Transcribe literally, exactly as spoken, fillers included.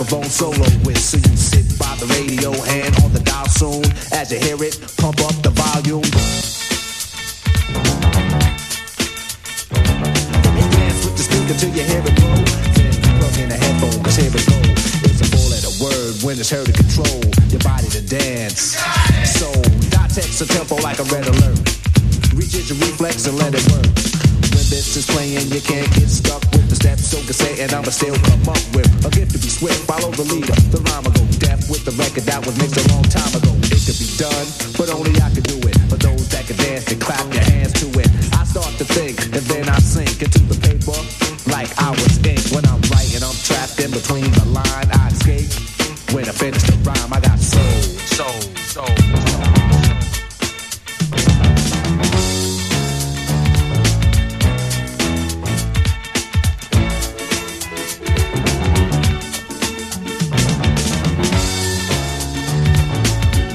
saxophone solo with. So you sit by the radio, hand on the dial soon. As you hear it, pump up the volume. Dance with the speaker till you hear it blow. Then plug in a headphone, cause here it go. It's a four-letter word when it's heard to control your body to dance. So, dot text a tempo like a red alert. Reaches your reflex and let it work. When this is playing, you can't get stuck with the steps. So cassette and I'ma still come up with a gift to be swift. Follow the leader, the rhyme will go deaf with the record that was mixed a long time ago. It could be done, but only I could do it. For those that can dance and clap your hands to it. I start to think and then I sink into the paper like I was ink. When I'm writing, I'm trapped in between the line. I escape when I finish the rhyme. I